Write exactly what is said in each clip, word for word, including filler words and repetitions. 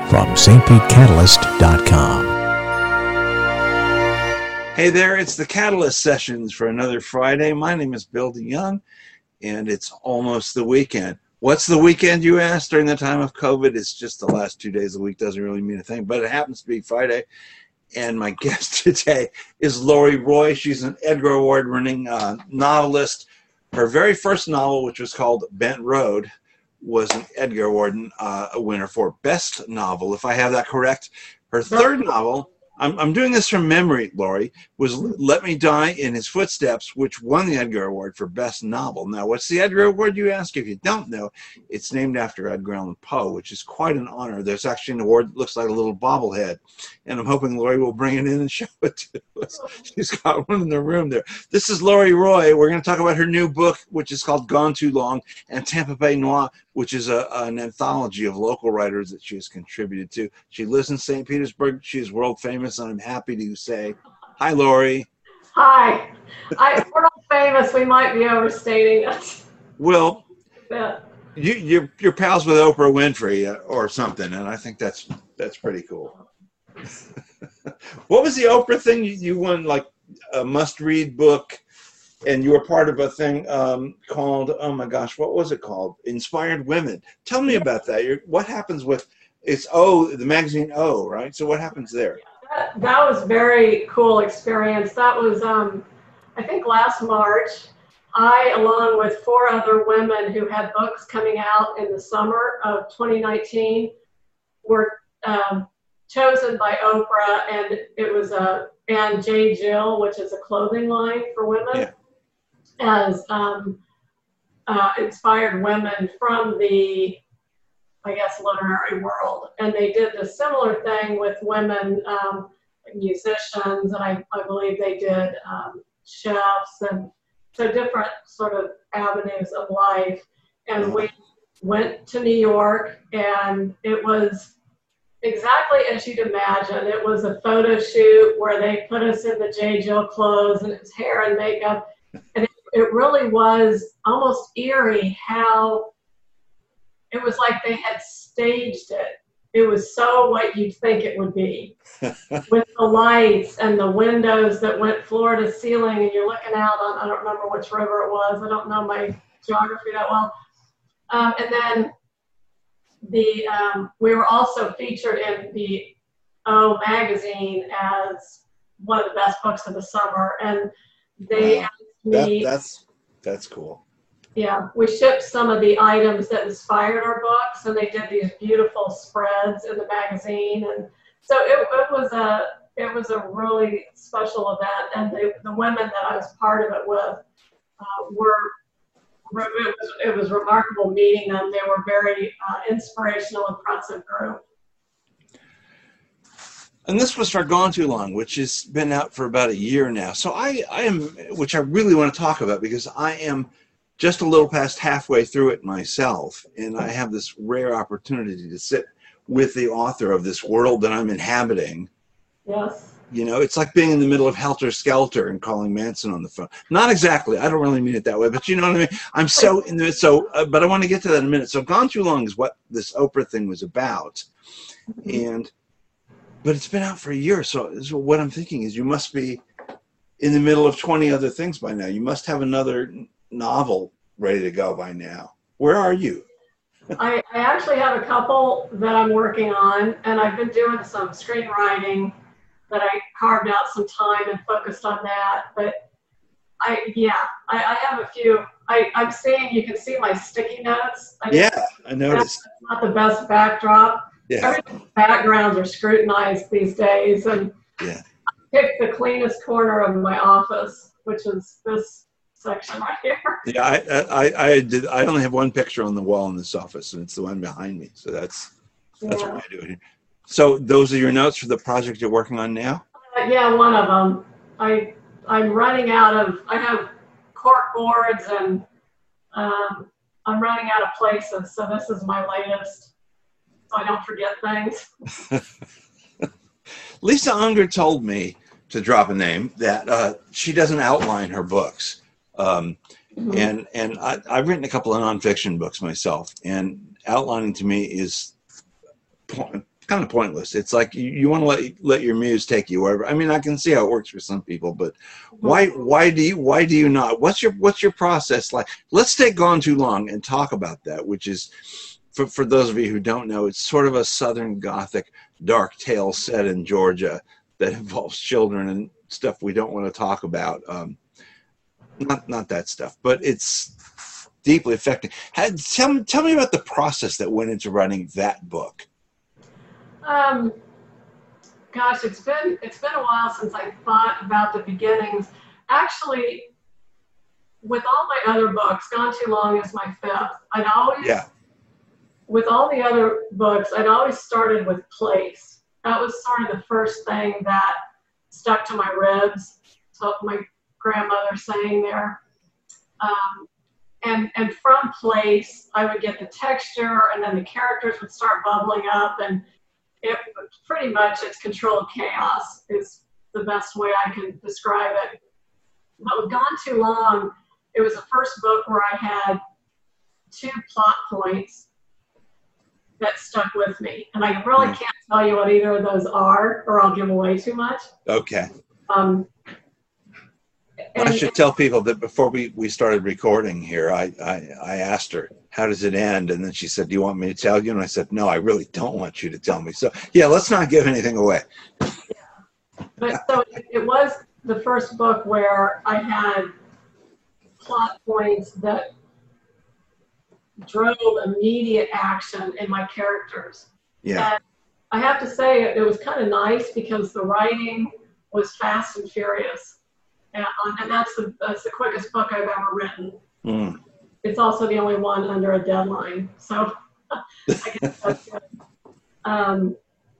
from Saint Pete Catalyst dot com. Hey there, it's the Catalyst Sessions for another Friday. My name is Bill DeYoung, and it's almost the weekend. What's the weekend, you ask? During the time of COVID, it's just the last two days of the week. Doesn't really mean a thing, but it happens to be Friday. And my guest today is Lori Roy. She's an Edgar Award-winning uh, novelist. Her very first novel, which was called Bent Road, was an Edgar Award uh, winner for Best Novel, if I have that correct. Her third novel, I'm, I'm doing this from memory, Lori, was Let Me Die in His Footsteps, which won the Edgar Award for Best Novel. Now, what's the Edgar Award, you ask? If you don't know, it's named after Edgar Allan Poe, which is quite an honor. There's actually an award that looks like a little bobblehead, and I'm hoping Lori will bring it in and show it to us. She's got one in the room there. This is Lori Roy. We're going to talk about her new book, which is called Gone Too Long, and Tampa Bay Noir, which is a, an anthology of local writers that she has contributed to. She lives in Saint Petersburg. She is world famous, and I'm happy to say, hi, Lori. Hi. I, we're not famous. We might be overstating it. Well, Yeah. you, you're, you're pals with Oprah Winfrey or something, and I think that's that's pretty cool. What was the Oprah thing? You, you won, like, a must-read book, and you were part of a thing um, called, oh my gosh, what was it called? Inspired Women. Tell me about that. You're, what happens with, it's O, the magazine O, right? So what happens there? That, that was a very cool experience. That was, um, I think, last March. I, along with four other women who had books coming out in the summer of twenty nineteen, were um, chosen by Oprah, and it was a, and J. Jill, which is a clothing line for women. Yeah. As um, uh, inspired women from the, I guess, literary world. And they did a similar thing with women um, musicians, and I, I believe they did um, chefs, and so different sort of avenues of life. And we went to New York, and it was exactly as you'd imagine. It was a photo shoot where they put us in the J. Jill clothes, and it was hair and makeup. And it, it really was almost eerie how it was like they had staged it. It was so what you'd think it would be, with the lights and the windows that went floor to ceiling, and you're looking out on, I don't remember which river it was. I don't know my geography that well. Um, and then the um, we were also featured in the O magazine as one of the best books of the summer, and they Wow. asked me. That, that's, that's cool. Yeah, we shipped some of the items that inspired our books, and they did these beautiful spreads in the magazine, and so it, it was a it was a really special event. And the the women that I was part of it with uh, were it was it was remarkable meeting them. They were very uh, inspirational, impressive group. And this was for Gone Too Long, which has been out for about a year now. So I, I am, which I really want to talk about, because I am just a little past halfway through it myself, and I have this rare opportunity to sit with the author of this world that I'm inhabiting. Yes. You know, it's like being in the middle of Helter Skelter and calling Manson on the phone. Not exactly. I don't really mean it that way, but you know what I mean? I'm so in the, so, uh, but I want to get to that in a minute. So Gone Too Long is what this Oprah thing was about. And, but it's been out for a year. So, so what I'm thinking is you must be in the middle of twenty other things by now. You must have another novel ready to go by now. Where are you? I, I actually have a couple that I'm working on, and I've been doing some screenwriting that I carved out some time and focused on that. But I, yeah, I, I have a few. I, I'm seeing, you can see my sticky notes. I Yeah, I noticed. That's not the best backdrop. Yeah. Everything's backgrounds are scrutinized these days, and Yeah. I picked the cleanest corner of my office, which is this section right here. Yeah, I, I, I did. I only have one picture on the wall in this office, and it's the one behind me. So that's that's Yeah. what I do here. So those are your notes for the project you're working on now? Uh, yeah, one of them. I I'm running out of. I have cork boards, and um, I'm running out of places. So this is my latest, so I don't forget things. Lisa Unger told me, to drop a name, that uh, she doesn't outline her books. Um, mm-hmm. And and I, I've written a couple of nonfiction books myself, and outlining to me is kind of pointless. It's like you, you want to let let your muse take you wherever. I mean, I can see how it works for some people, but why why do you why do you not? What's your what's your process like? Let's take Gone Too Long and talk about that, which is for for those of you who don't know, it's sort of a Southern Gothic dark tale set in Georgia that involves children and stuff we don't want to talk about. Um, not not that stuff, but it's deeply affecting. Had, tell, tell me about the process that went into writing that book. Um, gosh, it's been it's been a while since I thought about the beginnings. Actually, with all my other books, Gone Too Long is my fifth. I'd always, yeah. with all the other books, I'd always started with place. That was sort of the first thing that stuck to my ribs. So my grandmother saying there. Um, and and from place, I would get the texture, and then the characters would start bubbling up, and it pretty much it's controlled chaos is the best way I can describe it. But with Gone Too Long, it was the first book where I had two plot points that stuck with me. And I really mm. can't tell you what either of those are, or I'll give away too much. Okay. Um, and, I should tell people that before we, we started recording here, I, I, I asked her, how does it end? And then she said, do you want me to tell you? And I said, no, I really don't want you to tell me. So yeah, let's not give anything away. Yeah. But so it, it was the first book where I had plot points that drove immediate action in my characters. Yeah. And I have to say it, it was kind of nice because the writing was fast and furious. And, and that's the that's the quickest book I've ever written. Mm. It's also the only one under a deadline. So I guess that's good. Um,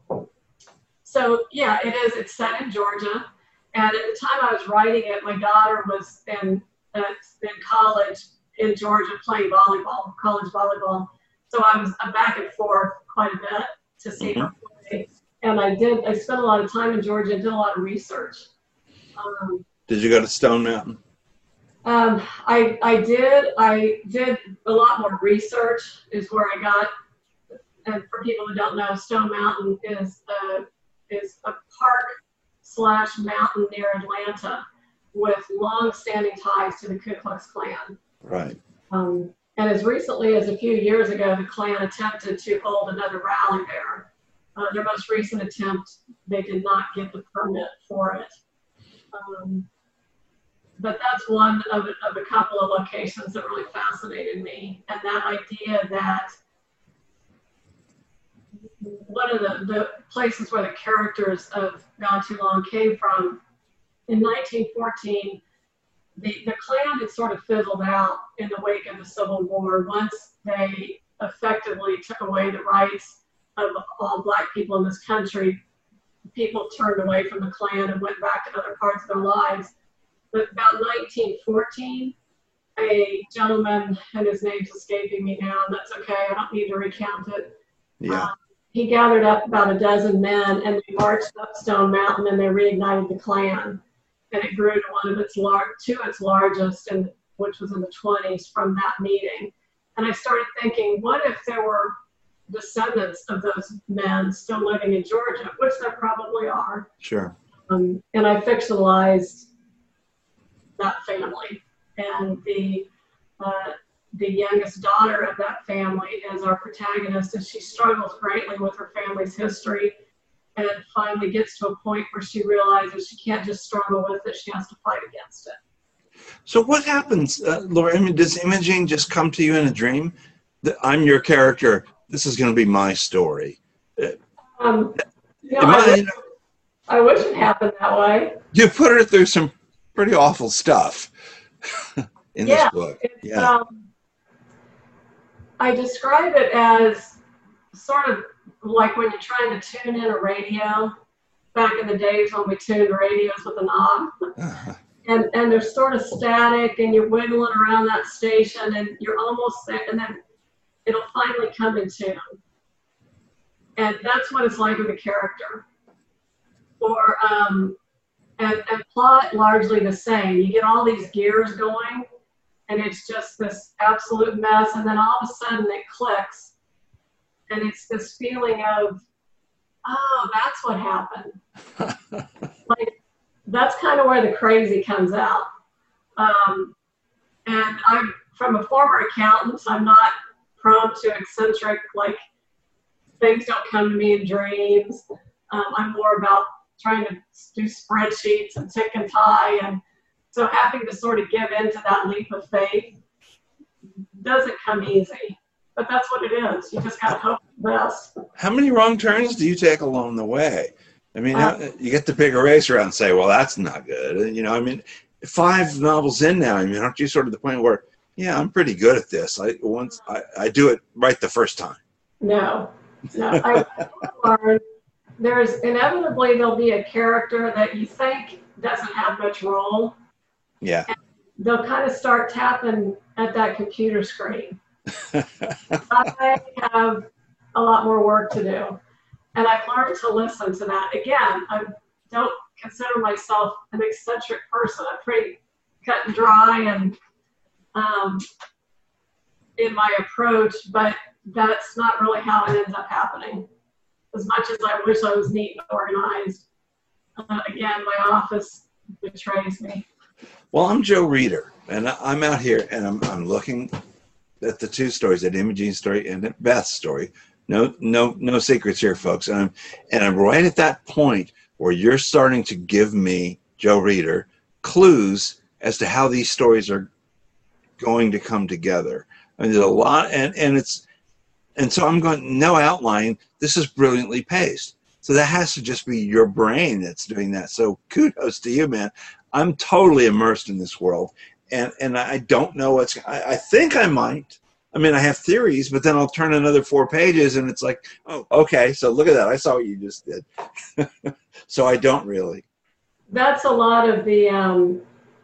so yeah, it is. It's set in Georgia. And at the time I was writing it, my daughter was in, uh, in college in Georgia playing volleyball, college volleyball. So I was I'm back and forth quite a bit to see mm-hmm. her play. And I did, I spent a lot of time in Georgia and did a lot of research. Um, Did you go to Stone Mountain? Um, I, I did, I did a lot more research is where I got, and for people who don't know, Stone Mountain is a, is a park slash mountain near Atlanta with long-standing ties to the Ku Klux Klan. Right. Um, and as recently as a few years ago, the Klan attempted to hold another rally there. Uh, their most recent attempt, they did not get the permit for it. Um, but that's one of, of a couple of locations that really fascinated me. And that idea that one of the, the places where the characters of Gone Too Long came from, in nineteen fourteen, the, the Klan had sort of fizzled out in the wake of the Civil War once they effectively took away the rights of all Black people in this country. People turned away from the Klan and went back to other parts of their lives. But about nineteen fourteen, a gentleman, and his name's escaping me now, and that's okay, I don't need to recount it. Yeah. Um, he gathered up about a dozen men, and they marched up Stone Mountain, and they reignited the Klan. And it grew to one of its lar- to its largest, and which was in the twenties from that meeting. And I started thinking, what if there were descendants of those men still living in Georgia, which there probably are. Sure. Um, and I fictionalized that family, and the uh, the youngest daughter of that family is our protagonist, and she struggles greatly with her family's history, and finally gets to a point where she realizes she can't just struggle with it; she has to fight against it. So what happens, uh, Laura? I mean, does Imogene just come to you in a dream? That I'm your character. This is going to be my story. Um, you know, I, I, wish, you know, I wish it happened that way. You put her through some pretty awful stuff in yeah, this book. Yeah. Um, I describe it as sort of like when you're trying to tune in a radio, back in the days when we tuned radios with a knob. Uh-huh. And, and they're sort of static, and you're wiggling around that station, and you're almost there, and then it'll finally come in tune. And that's what it's like with a character. Or, um, and, and plot largely the same. You get all these gears going, and it's just this absolute mess, and then all of a sudden it clicks. And it's this feeling of oh, that's what happened. Like, that's kind of where the crazy comes out. Um, and I'm from a former accountant, so I'm not prone to eccentric, like, things don't come to me in dreams. Um, I'm more about trying to do spreadsheets and tick and tie. And so having to sort of give into that leap of faith doesn't come easy. But that's what it is. You just got to hope for the best. How many wrong turns do you take along the way? I mean, Uh, how, you get the big eraser out and say, well, that's not good. You know, I mean, five novels in now, I mean, aren't you sort of the point where, yeah, I'm pretty good at this. I once I, I do it right the first time. No, no. I learned there's inevitably there'll be a character that you think doesn't have much role. Yeah. And they'll kind of start tapping at that computer screen. I have a lot more work to do. And I've learned to listen to that. Again, I don't consider myself an eccentric person. I'm pretty cut and dry and um, in my approach, but that's not really how it ends up happening. As much as I wish I was neat and organized, uh, again, my office betrays me. Well, I'm Joe Reeder, and I'm out here, and I'm I'm looking at the two stories, at Imogene's story and at Beth's story. No, no, no secrets here, folks. And I'm and I'm right at that point where you're starting to give me, Joe Reeder, clues as to how these stories are going to come together. I mean, there's a lot, and and it's and so I'm going, no outline. This is brilliantly paced. So that has to just be your brain that's doing that. So kudos to you, man. I'm totally immersed in this world, and and I don't know what's. I, I think I might. I mean, I have theories, but then I'll turn another four pages, and it's like, oh, okay. So look at that. I saw what you just did. So I don't really. That's a lot of the um,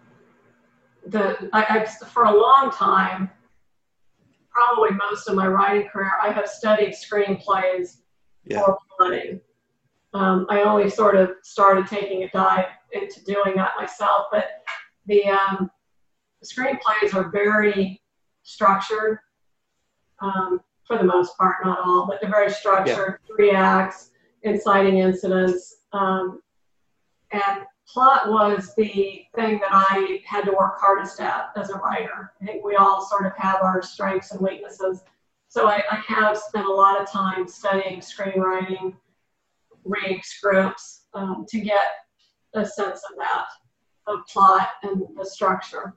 the. I, I've for a long time, probably most of my writing career, I have studied screenplays Yeah. for plotting. Um, I only sort of started taking a dive into doing that myself, but the, um, the screenplays are very structured, um, for the most part, not all, but they're very structured, yeah. Three acts, inciting incidents, um, and plot was the thing that I had to work hardest at as a writer. I think we all sort of have our strengths and weaknesses. So I, I have spent a lot of time studying screenwriting, reading scripts, um, to get a sense of that, of plot and the structure.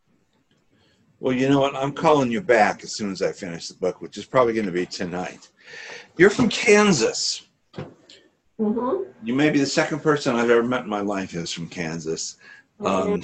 Well, you know what? I'm calling you back as soon as I finish the book, which is probably going to be tonight. You're from Kansas. Mm-hmm. You may be the second person I've ever met in my life who's from Kansas. Um,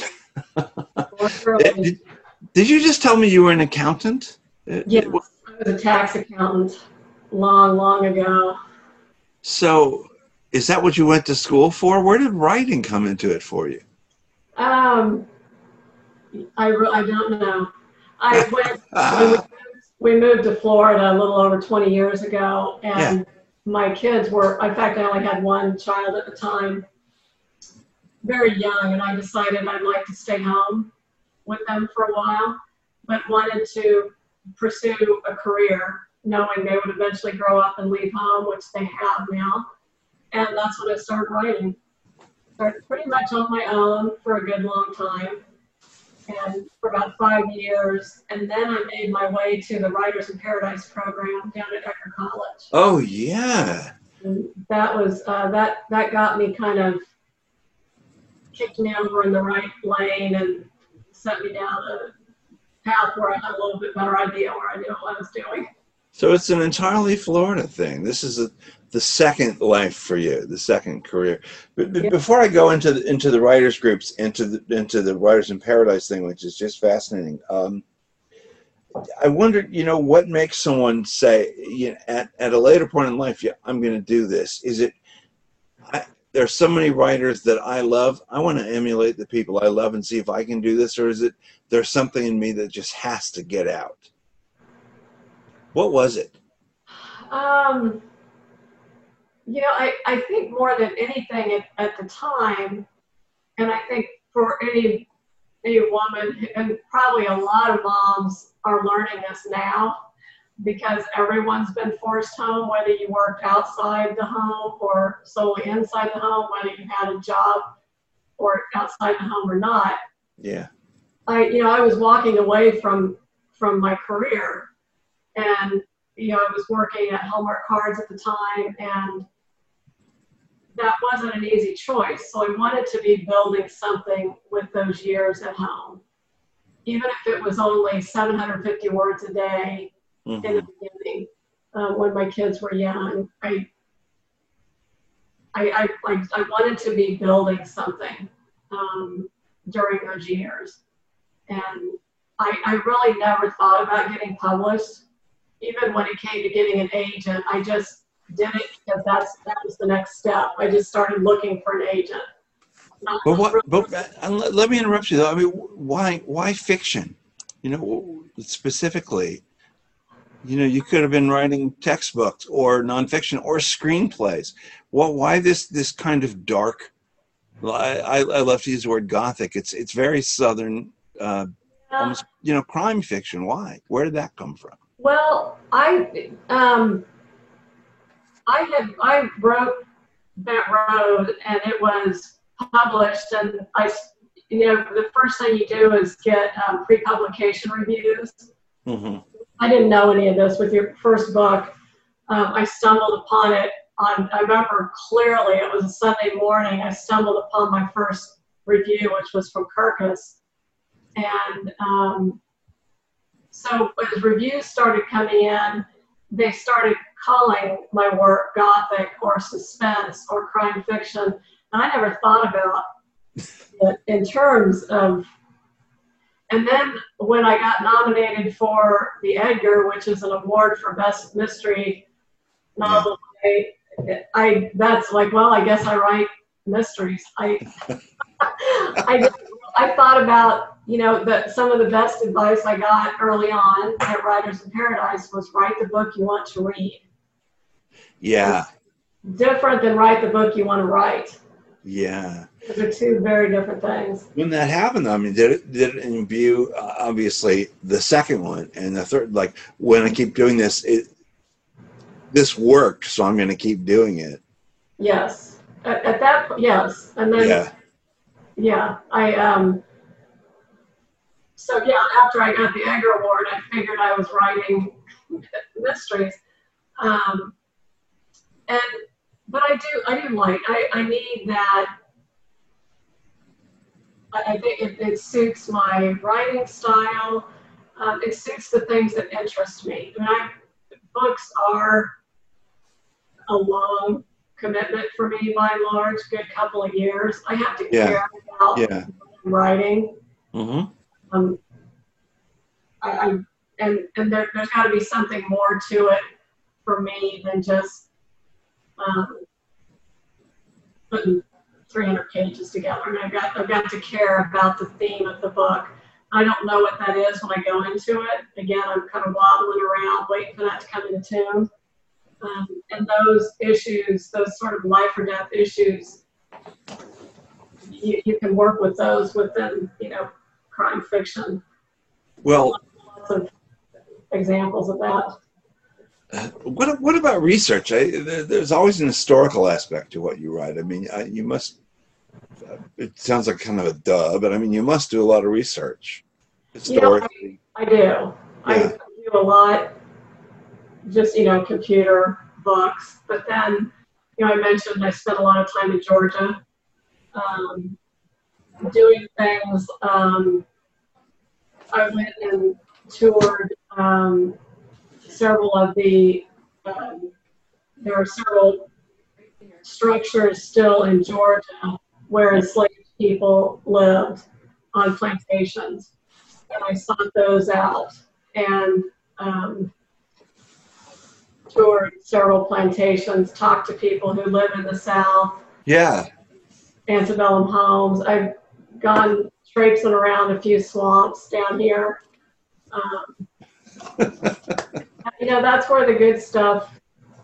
did, did you just tell me you were an accountant? Yes, I was a tax accountant long, long ago. So is that what you went to school for? Where did writing come into it for you? Um, I, I don't know. I went, when we, moved, we moved to Florida a little over twenty years ago, and yeah. my kids were, in fact, I only had one child at the time, very young, and I decided I'd like to stay home with them for a while, but wanted to pursue a career, knowing they would eventually grow up and leave home, which they have now. And that's when I started writing. Started pretty much on my own for a good long time, and for about five years. And then I made my way to the Writers in Paradise program down at Ecker College. Oh, yeah. And that was, uh, that, that got me kind of, kicked me over in the right lane and set me down a path where I had a little bit better idea where I knew what I was doing. So it's an entirely Florida thing. This is a, the second life for you, the second career. But, but Yeah. Before I go into the, into the writers groups, into the into the Writers in Paradise thing, which is just fascinating, um, I wondered, you know, what makes someone say, you know, at at a later point in life, yeah, I'm going to do this. Is it? I, there's so many writers that I love. I want to emulate the people I love and see if I can do this, or is it there's something in me that just has to get out? What was it? Um, you know, I, I think more than anything at, at the time, and I think for any, any woman, and probably a lot of moms are learning this now, because everyone's been forced home, whether you worked outside the home or solely inside the home, whether you had a job or outside the home or not. Yeah. I, you know, I was walking away from, from my career, and, you know, I was working at Hallmark Cards at the time, and that wasn't an easy choice. So I wanted to be building something with those years at home, even if it was only seven hundred fifty words a day. Mm-hmm. In the beginning, um, when my kids were young, I, I, I, I, I wanted to be building something um, during those years. And I, I really never thought about getting published. Even when it came to getting an agent, I just did it because that's, that was the next step. I just started looking for an agent. Not But what? really. But uh, let me interrupt you though. I mean, why? Why fiction? You know, specifically. You know, you could have been writing textbooks or nonfiction or screenplays. Well, why this this kind of dark? I, I, I love to use the word gothic. It's it's very Southern, uh, Yeah. almost, you know, crime fiction. Why? Where did that come from? Well, I um, I had I wrote Bent Road, and it was published, and I, you know, the first thing you do is get um, pre-publication reviews. Mm-hmm. I didn't know any of this with your first book. Um, I stumbled upon it on, I remember clearly, it was a Sunday morning. I stumbled upon my first review, which was from Kirkus. And um, so as reviews started coming in, they started calling my work gothic or suspense or crime fiction. And I never thought about it in terms of. And then when I got nominated for the Edgar, which is an award for best mystery novel, I, I that's like, well, I guess I write mysteries. I I just, I thought about, you know, that some of the best advice I got early on at Writers in Paradise was write the book you want to read. Yeah. It's different than write the book you want to write. Yeah. Those are two very different things. When that happened, I mean, did it, did it imbue, uh, obviously, the second one and the third, like, when I keep doing this, it this worked, so I'm going to keep doing it. Yes. At, at that, yes. And then, yeah, yeah, I, um, so yeah, after I got the Edgar Award, I figured I was writing mysteries. Um, and, but I do, I do like, I, I need that. I think it, it suits my writing style. Um, it suits the things that interest me. I mean, I, books are a long commitment for me by and large, good couple of years. I have to yeah. care about yeah. writing. Mm-hmm. Um, I, I, and and there, there's got to be something more to it for me than just um, putting three hundred pages together. And I've got, I've got to care about the theme of the book. I don't know what that is when I go into it. Again, I'm kind of wobbling around, waiting for that to come into tune. Um, and those issues, those sort of life or death issues, you, you can work with those within, you know, crime fiction. Well, lots of examples of that. Uh, what what about research? I, there, there's always an historical aspect to what you write. I mean, I, you must. Uh, it sounds like kind of a duh, but I mean, you must do a lot of research historically. You know, I, I do. Yeah. I do a lot. Just, you know, computer books. But then, you know, I mentioned I spent a lot of time in Georgia, um, doing things. Um, I went and toured. Um, several of the, um, there are several structures still in Georgia where enslaved people lived on plantations. And I sought those out and um, toured several plantations, talked to people who live in the South. Yeah. Antebellum homes. I've gone traipsing around a few swamps down here. Um, You know, that's where the good stuff,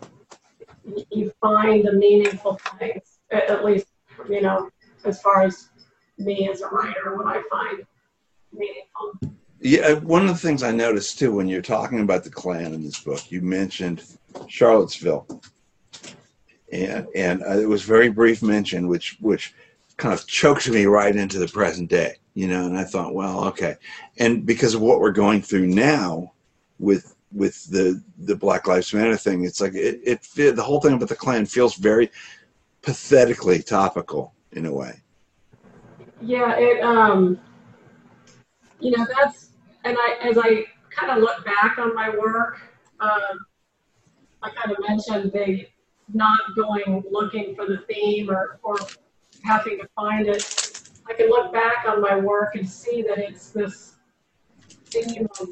you find the meaningful things, at least, you know, as far as me as a writer, what I find meaningful. Yeah, one of the things I noticed too when you're talking about the Klan in this book, you mentioned Charlottesville, and and uh, it was very brief mention, which which kind of choked me right into the present day, you know. And I thought, well, okay, and because of what we're going through now with with the the Black Lives Matter thing, it's like it, it the whole thing about the Klan feels very pathetically topical in a way. Yeah, it um, you know, that's and I as I kind of look back on my work, um, I kind of mentioned the not going looking for the theme or or having to find it. I can look back on my work and see that it's this theme of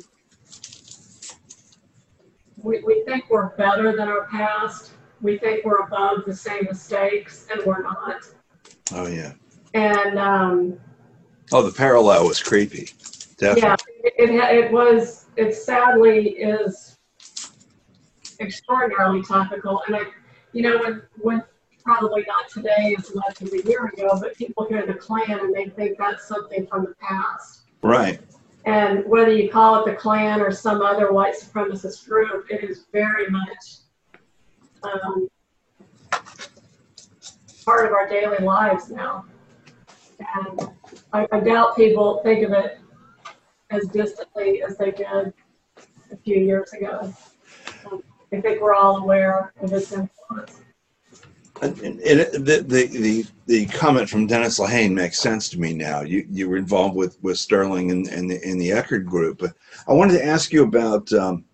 we, we think we're better than our past. We think we're above the same mistakes, and we're not. Oh yeah. And um, oh, the parallel was creepy. Definitely. Yeah, it, it, it was. It sadly is extraordinarily topical. And I, you know, when when probably not today as much as a year ago, but people hear the Klan and they think that's something from the past. Right. And whether you call it the Klan or some other white supremacist group, it is very much um, part of our daily lives now. And I, I doubt people think of it as distantly as they did a few years ago. Um, I think we're all aware of its influence. And, and it, the, the the the comment from Dennis Lehane makes sense to me now. You you were involved with, with Sterling and, and the in the Eckerd group. But I wanted to ask you about. Um,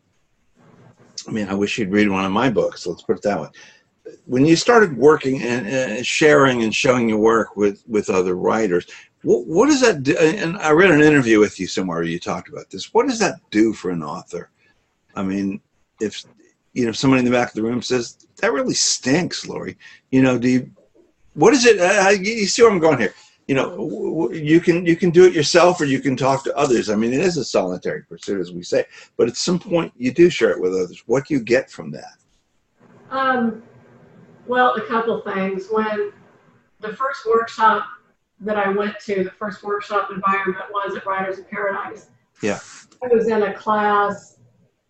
I mean, I wish you'd read one of my books. Let's put it that way. When you started working and, and sharing and showing your work with, with other writers, what, what does that do? And I read an interview with you somewhere where you talked about this. What does that do for an author? I mean, if you know somebody in the back of the room says that really stinks, Lori. You know, do you? What is it? Uh, you see where I'm going here? You know, you can you can do it yourself, or you can talk to others. I mean, it is a solitary pursuit, as we say. But at some point, you do share it with others. What do you get from that? Um. Well, a couple things. When the first workshop that I went to, the first workshop environment was at Writers in Paradise. Yeah. I was in a class.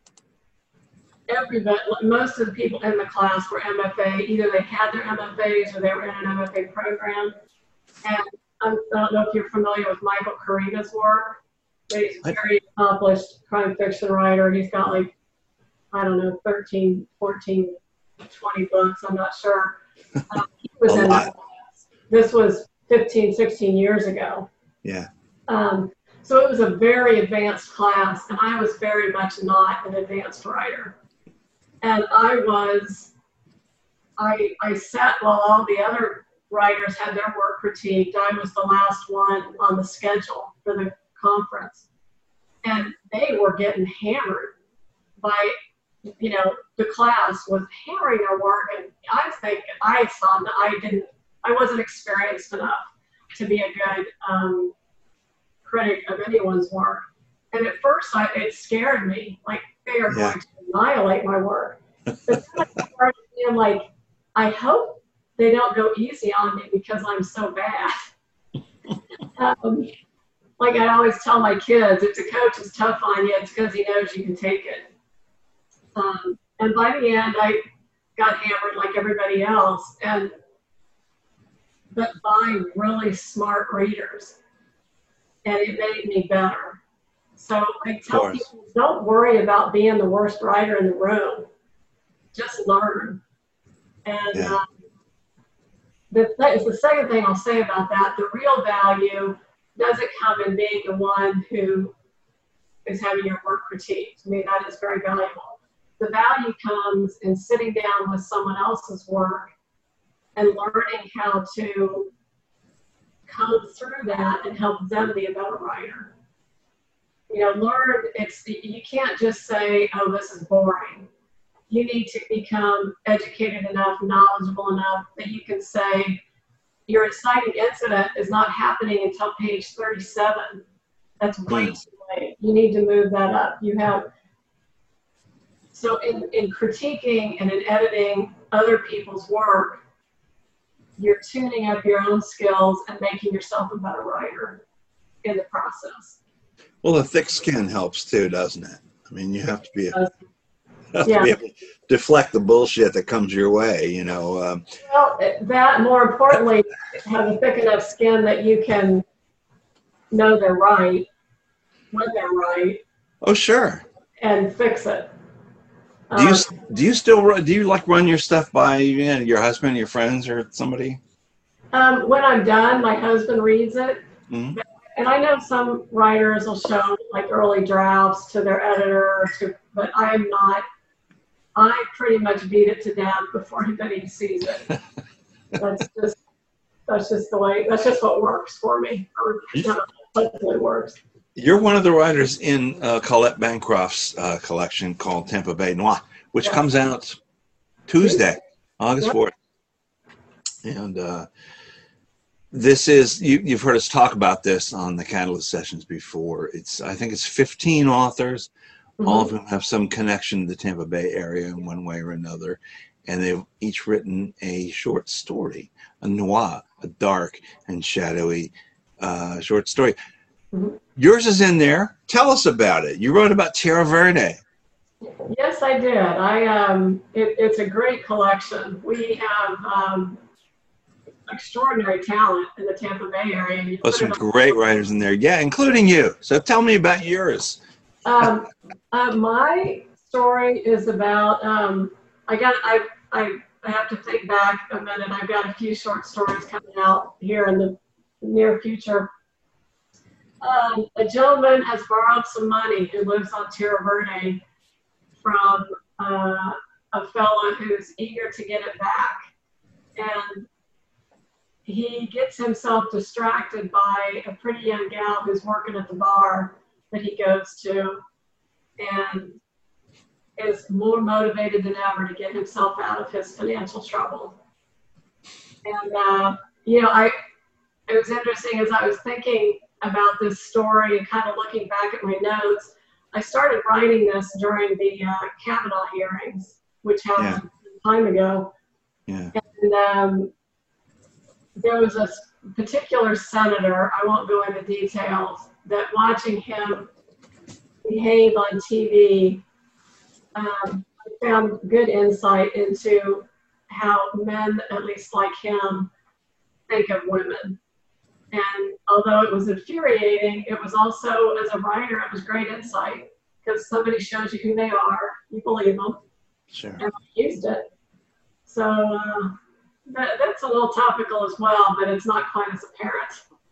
Everybody, most of the people in the class were M F A. Either they had their M F As or they were in an M F A program. And I don't know if you're familiar with Michael Carina's work. He's a very accomplished crime fiction writer. He's got like, I don't know, thirteen, fourteen, twenty books. I'm not sure. Um, he was in that class. This was fifteen, sixteen years ago. Yeah. Um, so it was a very advanced class, and I was very much not an advanced writer. And I was, I, I sat while all the other writers had their work critiqued. I was the last one on the schedule for the conference. And they were getting hammered by, you know, the class was hammering their work. And I think I saw that I didn't, I wasn't experienced enough to be a good um, critic of anyone's work. And at first, I, it scared me. Like, they are Yeah. going to annihilate my work. But then I started being like, I hope they don't go easy on me because I'm so bad. um, like I always tell my kids, if the coach is tough on you, it's because he knows you can take it. Um, and by the end, I got hammered like everybody else, and but by really smart readers, and it made me better. So I tell people, don't worry about being the worst writer in the room. Just learn. And Yeah. um, the, th- the second thing I'll say about that, the real value doesn't come in being the one who is having your work critiqued. I mean, that is very valuable. The value comes in sitting down with someone else's work and learning how to come through that and help them be a better writer. You know, learn, it's, you can't just say, oh, this is boring. You need to become educated enough, knowledgeable enough that you can say, your inciting incident is not happening until page thirty-seven. That's way Mm. too late. You need to move that up. You have, so in, in critiquing and in editing other people's work, you're tuning up your own skills and making yourself a better writer in the process. Well, the thick skin helps too, doesn't it? I mean, you have to be, Uh, have yeah. to be able to deflect the bullshit that comes your way, you know. Um, Well, that more importantly, have a thick enough skin that you can know they're right, when they're right, oh, sure. and fix it. Do you Um, do you still run, do you like run your stuff by you know, your husband, your friends, or somebody? um, when I'm done, my husband reads it. Mm-hmm. And I know some writers will show like early drafts to their editor, to, but I am not. I pretty much beat it to death before anybody sees it. That's just that's just the way. That's just what works for me. Or not hopefully works. You're one of the writers in uh, Colette Bancroft's uh, collection called Tampa Bay Noir, which Yes. comes out Tuesday, August Yep. fourth. And uh, this is, you, you've heard us talk about this on the Catalyst sessions before. It's, I think it's fifteen authors. Mm-hmm. All of them have some connection to the Tampa Bay area in one way or another. And they've each written a short story, a noir, a dark and shadowy uh, short story. Mm-hmm. Yours is in there. Tell us about it. You wrote about Tierra Verde. Yes, I did. I um, it, it's a great collection. We have um, extraordinary talent in the Tampa Bay area. And you Oh, put some it on- great writers in there. Yeah, including you. So tell me about yours. Um, uh, my story is about. Um, I got. I. I. I have to think back a minute. I've got a few short stories coming out here in the near future. Um, a gentleman has borrowed some money who lives on Tierra Verde from uh, a fellow who's eager to get it back, and he gets himself distracted by a pretty young gal who's working at the bar that he goes to, and is more motivated than ever to get himself out of his financial trouble. And, uh, you know, I it was interesting as I was thinking about this story and kind of looking back at my notes, I started writing this during the uh, Kavanaugh hearings, which happened Yeah. some time ago. Yeah. And um, there was a particular senator, I won't go into details, that watching him behave on T V, um, I found good insight into how men, at least like him, think of women. And although it was infuriating, it was also, as a writer, it was great insight, because somebody shows you who they are, you believe them, Sure. and I used it. So uh, that, that's a little topical as well, but it's not quite as apparent.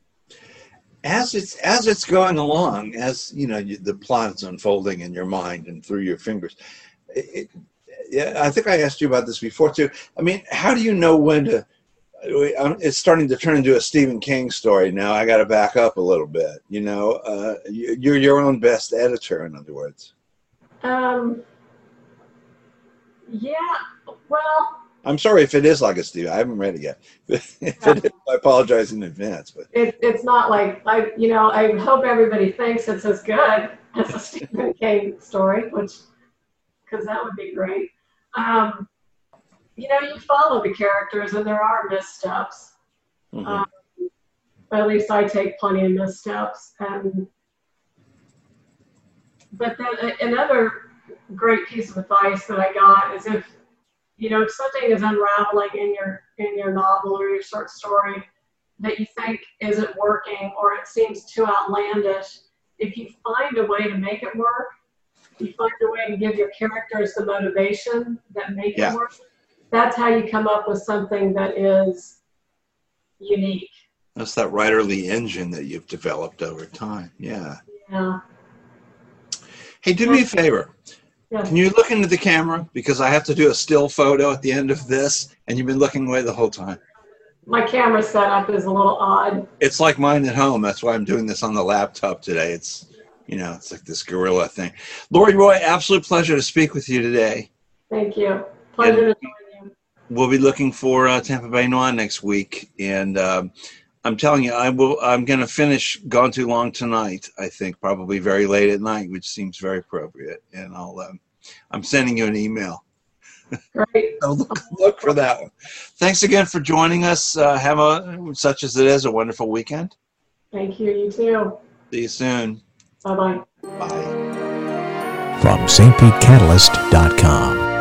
As it's as it's going along, as you know, you, the plot is unfolding in your mind and through your fingers. It, it, yeah, I think I asked you about this before too. I mean, how do you know when to? It's starting to turn into a Stephen King story now. I got to back up a little bit. You know, uh, you, you're your own best editor, in other words. Um, yeah, well, I'm sorry if it is like a Stephen. I haven't read it yet. If it is, I apologize in advance. But it, it's not like, I, you know, I hope everybody thinks it's as good as a Stephen King story, which, because that would be great. Um, you know, you follow the characters and there are missteps. mm-hmm. Um, at least I take plenty of missteps. And, but then another great piece of advice that I got is if, you know, if something is unraveling in your in your novel or your short story that you think isn't working or it seems too outlandish, if you find a way to make it work, you find a way to give your characters the motivation that make Yeah. it work, that's how you come up with something that is unique. That's that writerly engine that you've developed over time. Yeah. Yeah. Hey, do me a favor. Yeah. Can you look into the camera? Because I have to do a still photo at the end of this, and you've been looking away the whole time. My camera setup is a little odd. It's like mine at home. That's why I'm doing this on the laptop today. It's, you know, it's like this gorilla thing. Lori Roy, absolute pleasure to speak with you today. Thank you. Pleasure to join you. We'll be looking for uh, Tampa Bay Noir next week, and um, I'm telling you, I will. I'm going to finish Gone Too Long tonight. I think probably very late at night, which seems very appropriate. And I'll. Um, I'm sending you an email. Great. So look, look for that one. Thanks again for joining us. Uh, have a such as it is a wonderful weekend. Thank you. You too. See you soon. Bye-bye. Bye. From St Pete Catalyst dot com.